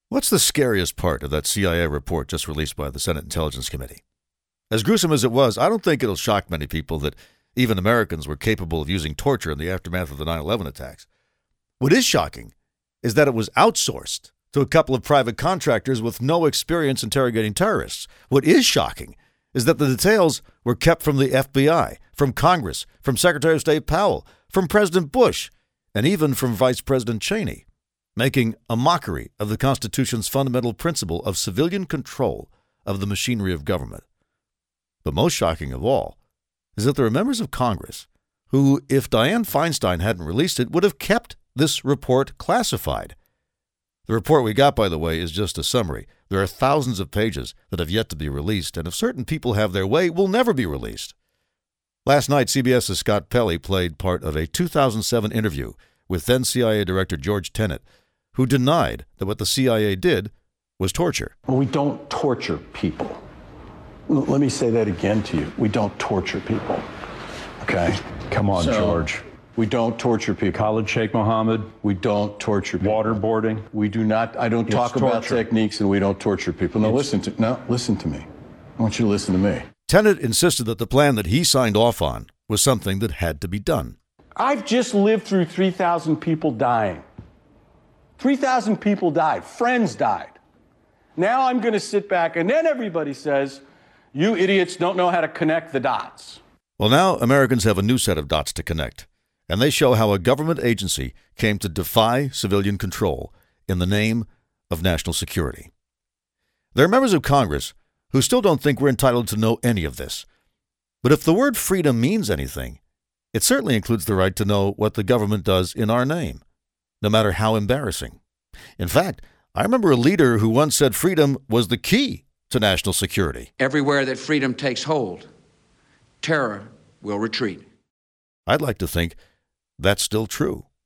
What's the scariest part of that CIA report just released by the Senate Intelligence Committee? As gruesome as it was, I don't think it'll shock many people that even Americans were capable of using torture in the aftermath of the 9/11 attacks. What is shocking is that it was outsourced to a couple of private contractors with no experience interrogating terrorists. What is shocking is that the details were kept from the FBI, from Congress, from Secretary of State Powell, from President Bush, and even from Vice President Cheney, making a mockery of the Constitution's fundamental principle of civilian control of the machinery of government. But most shocking of all is that there are members of Congress who, if Dianne Feinstein hadn't released it, would have kept this report classified. The report we got, by the way, is just a summary. There are thousands of pages that have yet to be released, and if certain people have their way, will never be released. Last night, CBS's Scott Pelley played part of a 2007 interview with then CIA Director George Tenet, who denied that what the CIA did was torture. Well, we don't torture people. Let me say that again to you. We don't torture people. Okay? Come on, George. We don't torture people. Khalid Sheikh Mohammed. We don't torture people. Waterboarding. We do not. I don't talk about techniques, and we don't torture people. No, listen to me. I want you to listen to me. Tenet insisted that the plan that he signed off on was something that had to be done. I've just lived through 3,000 people dying. 3,000 people died. Friends died. Now I'm going to sit back, and then everybody says, you idiots don't know how to connect the dots. Well, now Americans have a new set of dots to connect, and they show how a government agency came to defy civilian control in the name of national security. There are members of Congress who still don't think we're entitled to know any of this. But if the word freedom means anything, it certainly includes the right to know what the government does in our name, no matter how embarrassing. In fact, I remember a leader who once said freedom was the key to national security. Everywhere that freedom takes hold, terror will retreat. I'd like to think that's still true.